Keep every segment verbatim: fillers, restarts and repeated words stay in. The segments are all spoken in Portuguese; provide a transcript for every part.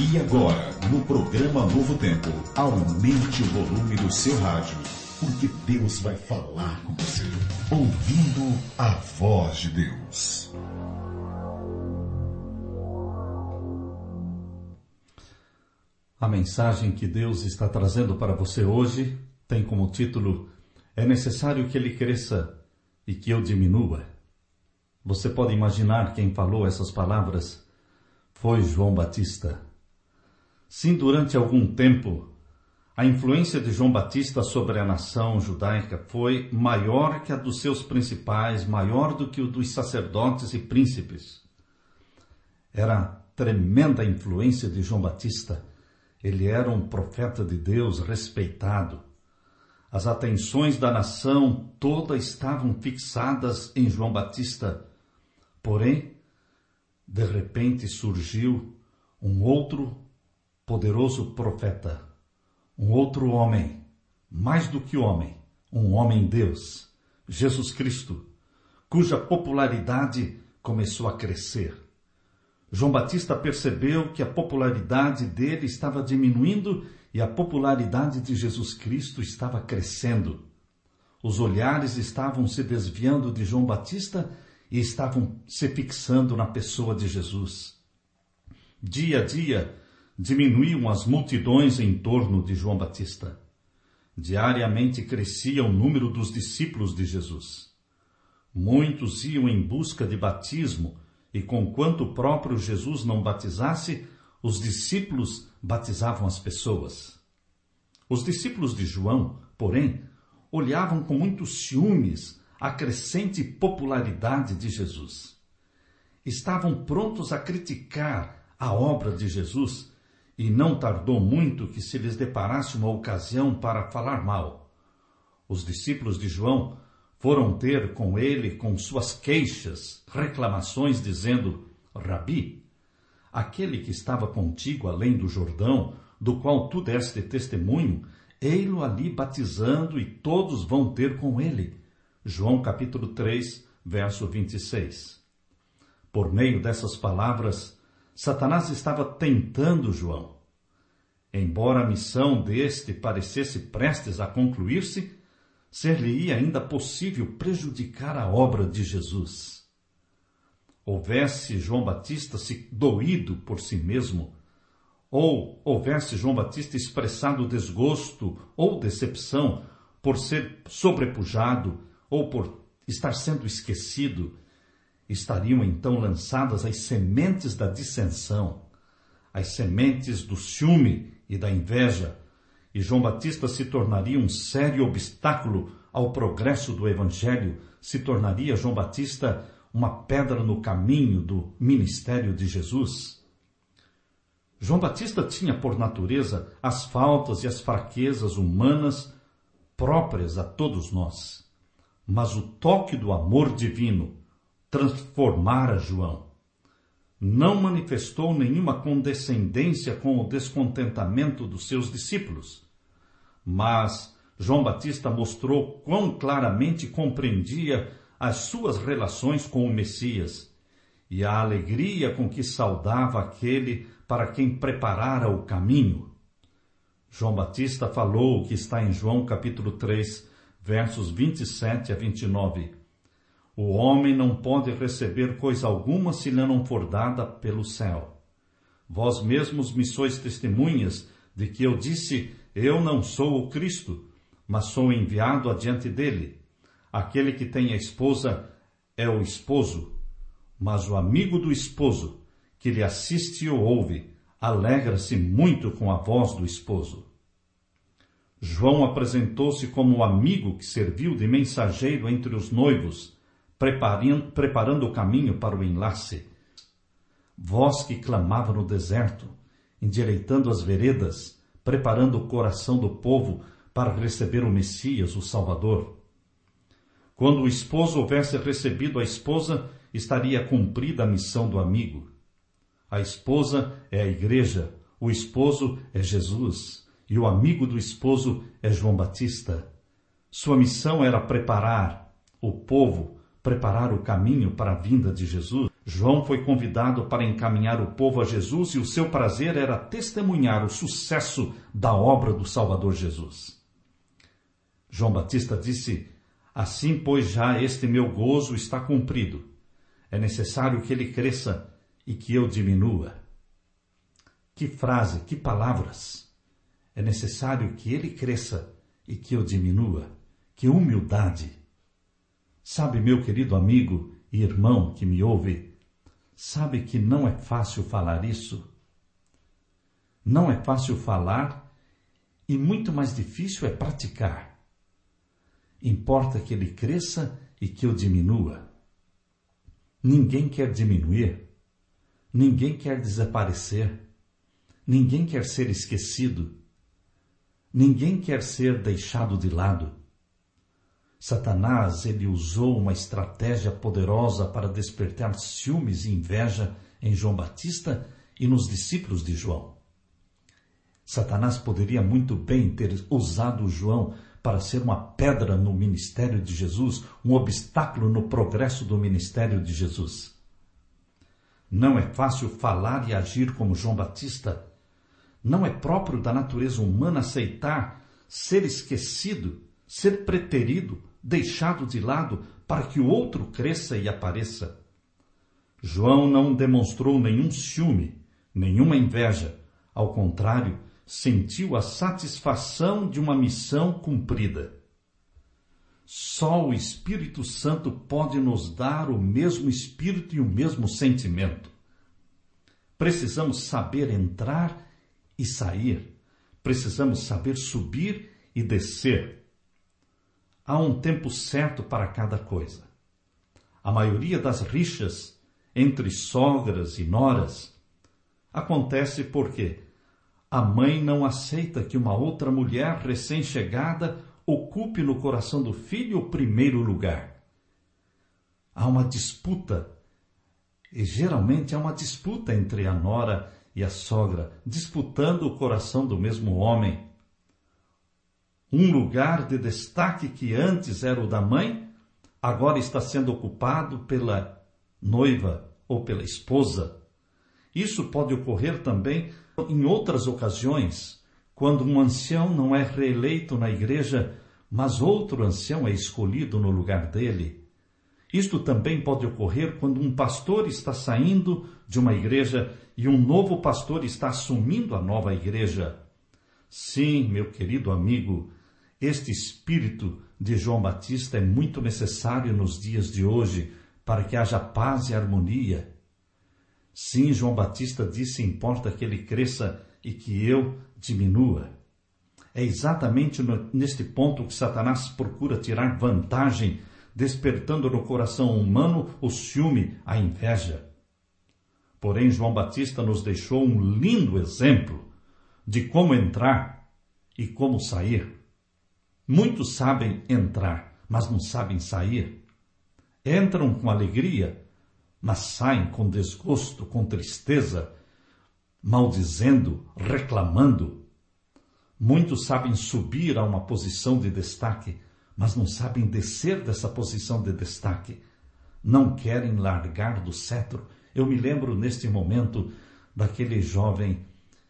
E agora, no programa Novo Tempo, aumente o volume do seu rádio, porque Deus vai falar com você, ouvindo a voz de Deus. A mensagem que Deus está trazendo para você hoje tem como título: É necessário que ele cresça e que eu diminua. Você pode imaginar quem falou essas palavras? Foi João Batista. Sim, durante algum tempo, a influência de João Batista sobre a nação judaica foi maior que a dos seus principais, maior do que o dos sacerdotes e príncipes. Era tremenda a influência de João Batista. Ele era um profeta de Deus respeitado. As atenções da nação toda estavam fixadas em João Batista. Porém, de repente surgiu um outro poderoso profeta, um outro homem, mais do que homem, um homem-Deus, Jesus Cristo, cuja popularidade começou a crescer. João Batista percebeu que a popularidade dele estava diminuindo e a popularidade de Jesus Cristo estava crescendo. Os olhares estavam se desviando de João Batista e estavam se fixando na pessoa de Jesus. Dia a dia, diminuíam as multidões em torno de João Batista. Diariamente crescia o número dos discípulos de Jesus. Muitos iam em busca de batismo, e conquanto o próprio Jesus não batizasse, os discípulos batizavam as pessoas. Os discípulos de João, porém, olhavam com muitos ciúmes a crescente popularidade de Jesus. Estavam prontos a criticar a obra de Jesus, e não tardou muito que se lhes deparasse uma ocasião para falar mal. Os discípulos de João foram ter com ele com suas queixas, reclamações, dizendo: Rabi, aquele que estava contigo além do Jordão, do qual tu deste testemunho, ei-lo ali batizando, e todos vão ter com ele. João capítulo três, verso vinte e seis. Por meio dessas palavras, Satanás estava tentando João. Embora a missão deste parecesse prestes a concluir-se, ser-lhe-ia ainda possível prejudicar a obra de Jesus. Houvesse João Batista se doído por si mesmo, ou houvesse João Batista expressado desgosto ou decepção por ser sobrepujado ou por estar sendo esquecido, estariam então lançadas as sementes da dissensão, as sementes do ciúme e da inveja, e João Batista se tornaria um sério obstáculo ao progresso do Evangelho, se tornaria João Batista uma pedra no caminho do ministério de Jesus. João Batista tinha por natureza as faltas e as fraquezas humanas próprias a todos nós, mas o toque do amor divino transformara João. Não manifestou nenhuma condescendência com o descontentamento dos seus discípulos, mas João Batista mostrou quão claramente compreendia as suas relações com o Messias e a alegria com que saudava aquele para quem preparara o caminho. João Batista falou o que está em João capítulo três, versos vinte e sete a vinte e nove. O homem não pode receber coisa alguma se lhe não for dada pelo céu. Vós mesmos me sois testemunhas de que eu disse: eu não sou o Cristo, mas sou enviado adiante dele. Aquele que tem a esposa é o esposo, mas o amigo do esposo, que lhe assiste e o ouve, alegra-se muito com a voz do esposo. João apresentou-se como o amigo que serviu de mensageiro entre os noivos, preparando, preparando o caminho para o enlace. Voz que clamava no deserto, endireitando as veredas, preparando o coração do povo para receber o Messias, o Salvador. Quando o esposo houvesse recebido a esposa, estaria cumprida a missão do amigo. A esposa é a igreja, o esposo é Jesus, e o amigo do esposo é João Batista. Sua missão era preparar o povo, preparar o caminho para a vinda de Jesus. João foi convidado para encaminhar o povo a Jesus e o seu prazer era testemunhar o sucesso da obra do Salvador Jesus. João Batista disse: assim, pois, já este meu gozo está cumprido. É necessário que ele cresça e que eu diminua. Que frase, que palavras! É necessário que ele cresça e que eu diminua. Que humildade! Sabe, meu querido amigo e irmão que me ouve, sabe que não é fácil falar isso? Não é fácil falar e muito mais difícil é praticar. Importa que ele cresça e que eu diminua. Ninguém quer diminuir. Ninguém quer desaparecer. Ninguém quer ser esquecido. Ninguém quer ser deixado de lado. Satanás, ele usou uma estratégia poderosa para despertar ciúmes e inveja em João Batista e nos discípulos de João. Satanás poderia muito bem ter usado João para ser uma pedra no ministério de Jesus, um obstáculo no progresso do ministério de Jesus. Não é fácil falar e agir como João Batista. Não é próprio da natureza humana aceitar ser esquecido, ser preterido, deixado de lado para que o outro cresça e apareça. João não demonstrou nenhum ciúme, nenhuma inveja. Ao contrário, sentiu a satisfação de uma missão cumprida. Só o Espírito Santo pode nos dar o mesmo espírito e o mesmo sentimento. Precisamos saber entrar e sair. Precisamos saber subir e descer. Há um tempo certo para cada coisa. A maioria das rixas entre sogras e noras acontece porque a mãe não aceita que uma outra mulher recém-chegada ocupe no coração do filho o primeiro lugar. Há uma disputa, e geralmente há uma disputa entre a nora e a sogra, disputando o coração do mesmo homem. Um lugar de destaque que antes era o da mãe, agora está sendo ocupado pela noiva ou pela esposa. Isso pode ocorrer também em outras ocasiões, quando um ancião não é reeleito na igreja, mas outro ancião é escolhido no lugar dele. Isto também pode ocorrer quando um pastor está saindo de uma igreja e um novo pastor está assumindo a nova igreja. Sim, meu querido amigo, este espírito de João Batista é muito necessário nos dias de hoje para que haja paz e harmonia. Sim, João Batista disse: importa que ele cresça e que eu diminua. É exatamente no, neste ponto que Satanás procura tirar vantagem, despertando no coração humano o ciúme, a inveja. Porém, João Batista nos deixou um lindo exemplo de como entrar e como sair. Muitos sabem entrar, mas não sabem sair. Entram com alegria, mas saem com desgosto, com tristeza, maldizendo, reclamando. Muitos sabem subir a uma posição de destaque, mas não sabem descer dessa posição de destaque. Não querem largar do cetro. Eu me lembro neste momento daquele jovem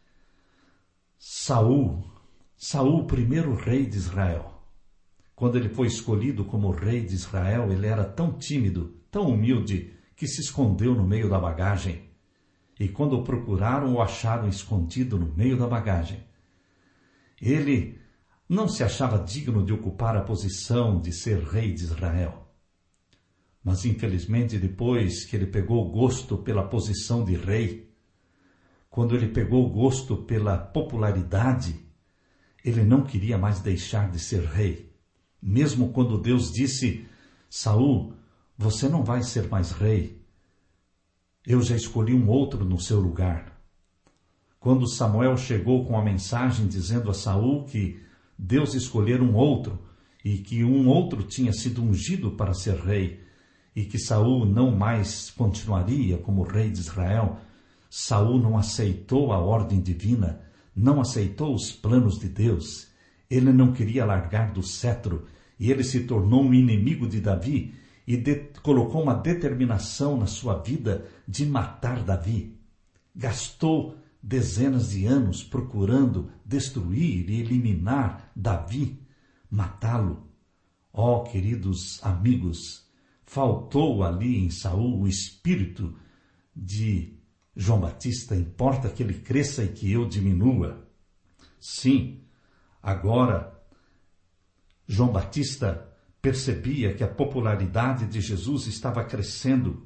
Saul, Saul, o primeiro rei de Israel. Quando ele foi escolhido como rei de Israel, ele era tão tímido, tão humilde, que se escondeu no meio da bagagem. E quando o procuraram, o acharam escondido no meio da bagagem. Ele não se achava digno de ocupar a posição de ser rei de Israel. Mas, infelizmente, depois que ele pegou gosto pela posição de rei, quando ele pegou gosto pela popularidade, ele não queria mais deixar de ser rei. Mesmo quando Deus disse: Saul, você não vai ser mais rei. Eu já escolhi um outro no seu lugar. Quando Samuel chegou com a mensagem dizendo a Saul que Deus escolhera um outro e que um outro tinha sido ungido para ser rei e que Saul não mais continuaria como rei de Israel, Saul não aceitou a ordem divina, não aceitou os planos de Deus. Ele não queria largar do cetro e ele se tornou um inimigo de Davi e de, colocou uma determinação na sua vida de matar Davi. Gastou dezenas de anos procurando destruir e eliminar Davi, matá-lo. Ó, queridos amigos, faltou ali em Saul o espírito de João Batista. Importa que ele cresça e que eu diminua. Sim, agora João Batista percebia que a popularidade de Jesus estava crescendo.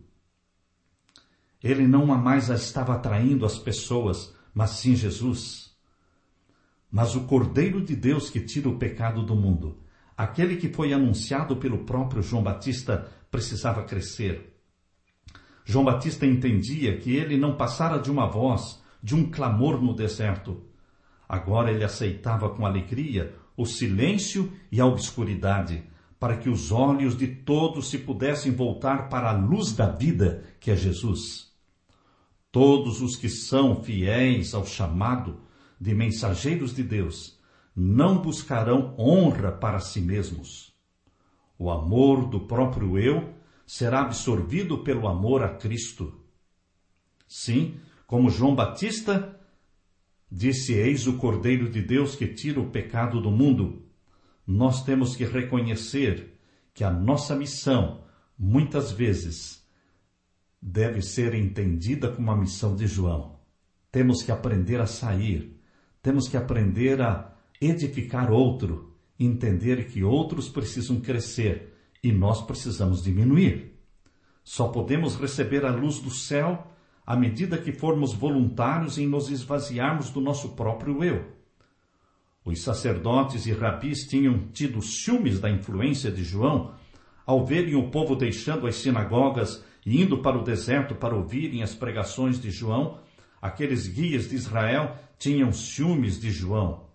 Ele não mais estava atraindo as pessoas, mas sim Jesus. Mas o Cordeiro de Deus que tira o pecado do mundo, aquele que foi anunciado pelo próprio João Batista, precisava crescer. João Batista entendia que ele não passara de uma voz, de um clamor no deserto. Agora ele aceitava com alegria o silêncio e a obscuridade, para que os olhos de todos se pudessem voltar para a luz da vida, que é Jesus. Todos os que são fiéis ao chamado de mensageiros de Deus não buscarão honra para si mesmos. O amor do próprio eu será absorvido pelo amor a Cristo. Sim, como João Batista disse: eis o Cordeiro de Deus que tira o pecado do mundo. Nós temos que reconhecer que a nossa missão, muitas vezes, deve ser entendida como a missão de João. Temos que aprender a sair, temos que aprender a edificar outro, entender que outros precisam crescer e nós precisamos diminuir. Só podemos receber a luz do céu à medida que formos voluntários em nos esvaziarmos do nosso próprio eu. Os sacerdotes e rabis tinham tido ciúmes da influência de João ao verem o povo deixando as sinagogas e indo para o deserto para ouvirem as pregações de João. Aqueles guias de Israel tinham ciúmes de João.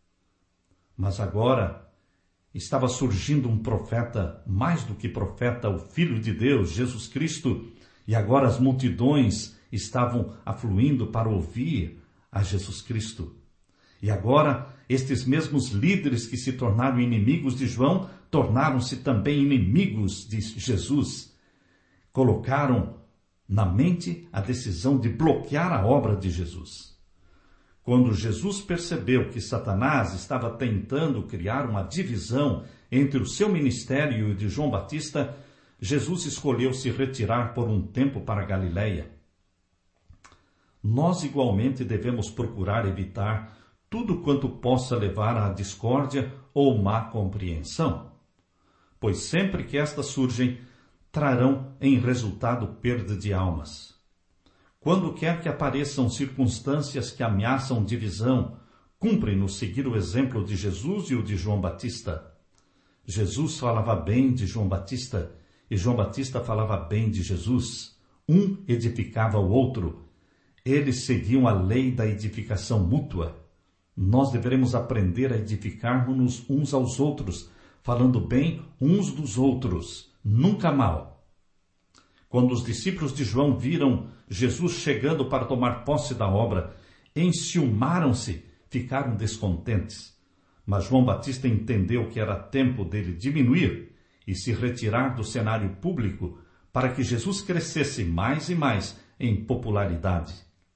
Mas agora estava surgindo um profeta, mais do que profeta, o Filho de Deus, Jesus Cristo, e agora as multidões estavam afluindo para ouvir a Jesus Cristo. E agora, estes mesmos líderes que se tornaram inimigos de João, tornaram-se também inimigos de Jesus. Colocaram na mente a decisão de bloquear a obra de Jesus. Quando Jesus percebeu que Satanás estava tentando criar uma divisão entre o seu ministério e o de João Batista, Jesus escolheu se retirar por um tempo para a Galileia. Nós igualmente devemos procurar evitar tudo quanto possa levar à discórdia ou má compreensão, pois sempre que estas surgem, trarão em resultado perda de almas. Quando quer que apareçam circunstâncias que ameaçam divisão, cumpre-nos seguir o exemplo de Jesus e o de João Batista. Jesus falava bem de João Batista e João Batista falava bem de Jesus. Um edificava o outro. Eles seguiam a lei da edificação mútua. Nós deveremos aprender a edificar-nos uns aos outros, falando bem uns dos outros, nunca mal. Quando os discípulos de João viram Jesus chegando para tomar posse da obra, enciumaram-se, ficaram descontentes. Mas João Batista entendeu que era tempo dele diminuir e se retirar do cenário público para que Jesus crescesse mais e mais em popularidade.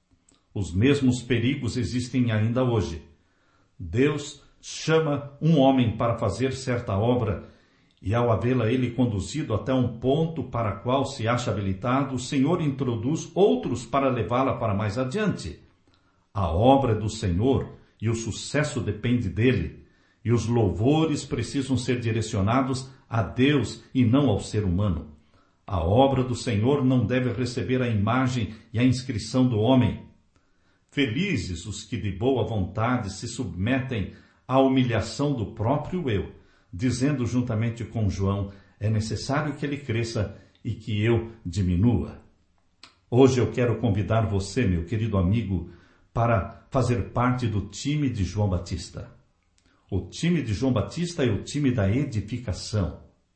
Os mesmos perigos existem ainda hoje. Deus chama um homem para fazer certa obra e, ao havê-la ele conduzido até um ponto para o qual se acha habilitado, o Senhor introduz outros para levá-la para mais adiante. A obra é do Senhor e o sucesso depende dele, e os louvores precisam ser direcionados a Deus e não ao ser humano. A obra do Senhor não deve receber a imagem e a inscrição do homem. Felizes os que de boa vontade se submetem à humilhação do próprio eu, dizendo juntamente com João: é necessário que ele cresça e que eu diminua. Hoje eu quero convidar você, meu querido amigo, para fazer parte do time de João Batista. O time de João Batista é o time da edificação.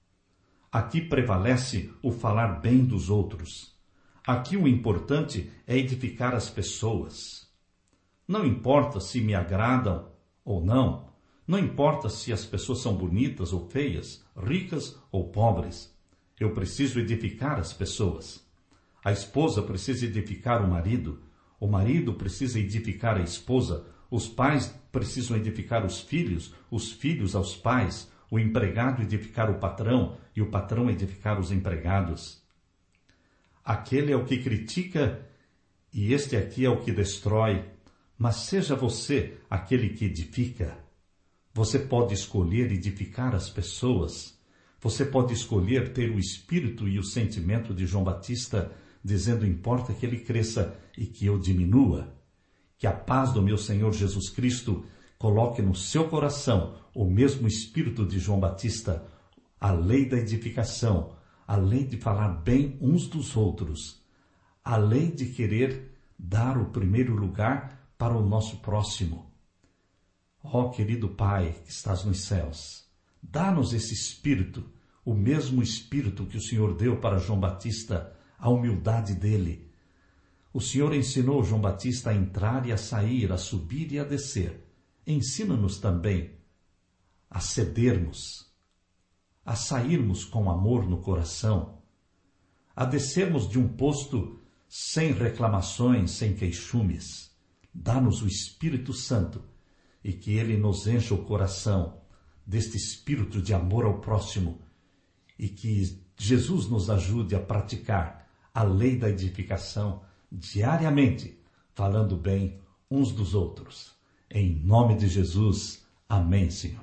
Aqui prevalece o falar bem dos outros. Aqui o importante é edificar as pessoas. Não importa se me agradam ou não, não importa se as pessoas são bonitas ou feias, ricas ou pobres. Eu preciso edificar as pessoas. A esposa precisa edificar o marido. O marido precisa edificar a esposa. Os pais precisam edificar os filhos. Os filhos aos pais. O empregado edificar o patrão. E o patrão edificar os empregados. Aquele é o que critica e este aqui é o que destrói. Mas seja você aquele que edifica. Você pode escolher edificar as pessoas. Você pode escolher ter o espírito e o sentimento de João Batista, dizendo: importa que ele cresça e que eu diminua. Que a paz do meu Senhor Jesus Cristo coloque no seu coração o mesmo espírito de João Batista, a lei da edificação, a lei de falar bem uns dos outros, a lei de querer dar o primeiro lugar para o nosso próximo. Ó querido Pai que estás nos céus, dá-nos esse espírito, o mesmo espírito que o Senhor deu para João Batista, a humildade dele. O Senhor ensinou João Batista a entrar e a sair, a subir e a descer. Ensina-nos também a cedermos, a sairmos com amor no coração, a descermos de um posto sem reclamações, sem queixumes. Dá-nos o Espírito Santo e que ele nos encha o coração deste espírito de amor ao próximo e que Jesus nos ajude a praticar a lei da edificação diariamente, falando bem uns dos outros. Em nome de Jesus, amém, Senhor.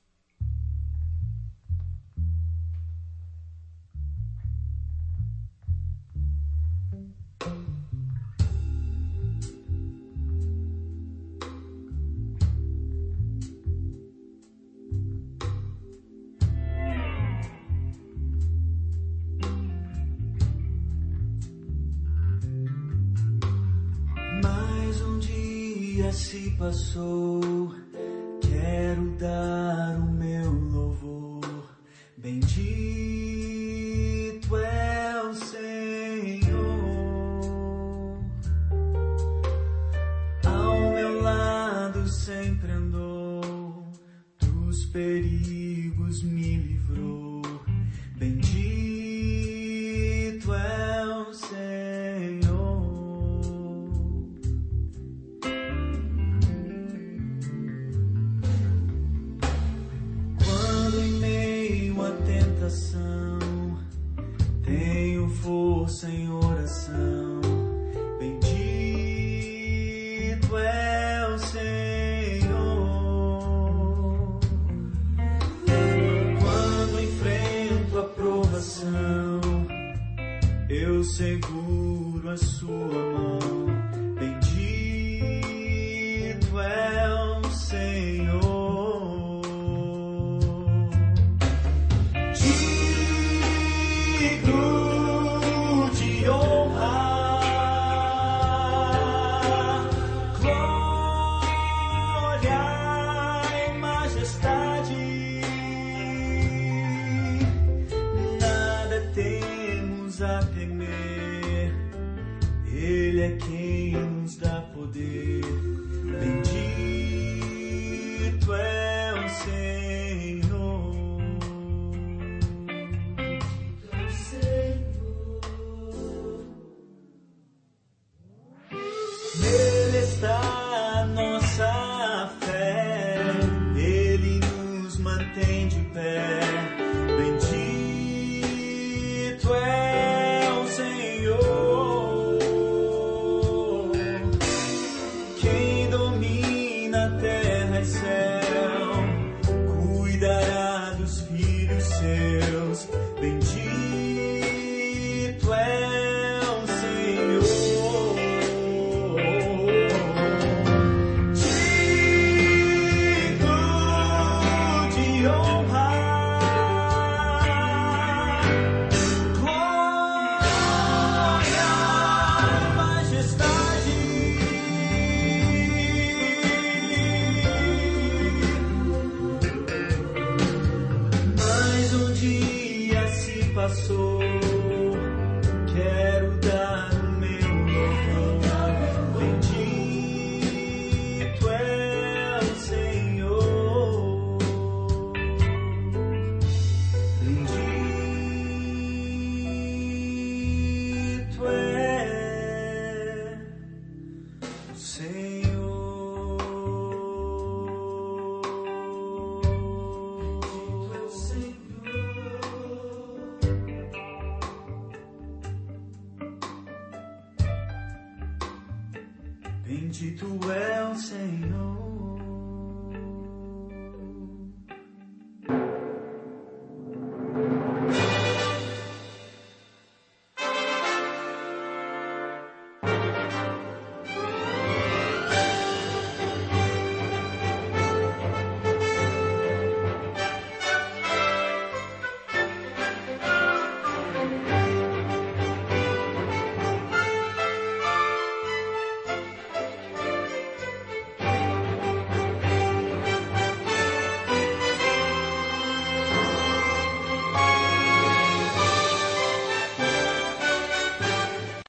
Se passou, quero dar o meu louvor. Bendito é o Senhor, ao meu lado sempre andou, dos perigos me livrou. Bendito é o Senhor. Tenho força em oração. Bendito é o Senhor. Quando enfrento a provação, eu seguro a sua mão. Bendito é o Senhor. Ele é quem nos dá poder. Bendito é o Senhor. Nele está a nossa fé. Ele nos mantém de pé. Bendito é o Senhor. Bendito é o Senhor.